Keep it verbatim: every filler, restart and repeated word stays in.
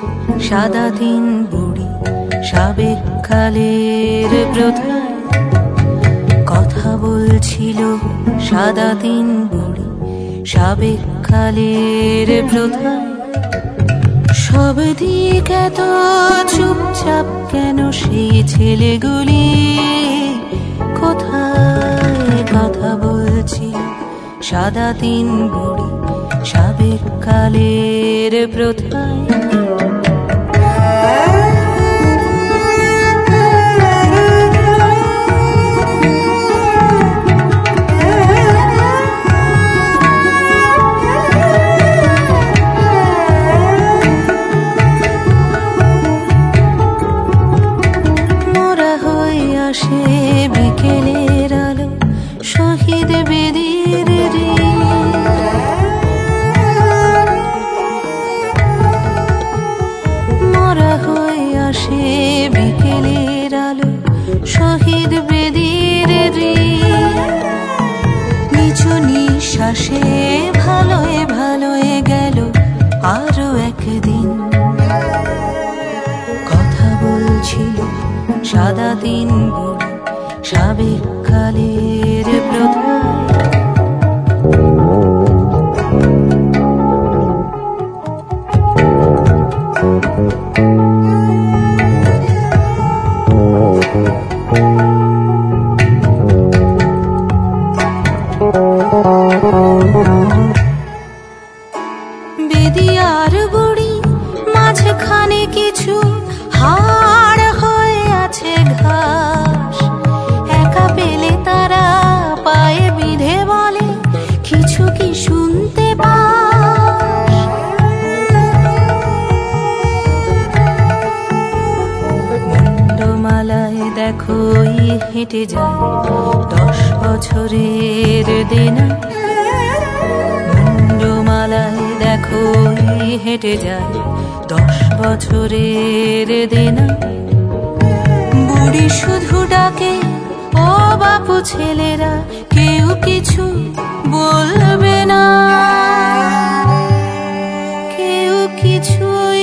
সাদা দিন বুড়ি সাবেক কালের প্রথায় কথা বলছিল। সাদা দিন বুড়ি সাবেক কালের প্রথায় সব দিক এত চুপচাপ কেন সেই ছেলেগুলি কোথায় কথা বলছি। সাদা দিন বুড়ি সাবেক কালের প্রথায় আসে বিকেলের আলো শহীদ বেদির মরা হয়ে আসে বিকেলের আলো শহীদ বেদির নিচু নিঃশ্বাসে ভালোয় ভালোয় গেল আরো একদিন। কথা বলছিল সাদা দিন বুড়ি সাবেক কালের প্রথায় বেদি আর বুড়ি মাঝখানে কিছু হাড় হয়ে আছে ঘাস। একা পেলে তারা পায়ে বিঁধে বলে কিছু কি শুনতে পাস। মুন্ডমালায় দেখো হেঁটে যায় দশ বছরের দেনা। মুন্ডমালায় দেখো হেঁটে যায় দশ বছরের দেনা। বুড়ি শুধু ডাকে ও বাপু ছেলেরা কেউ কিছু বলবে না, কেউ কিছু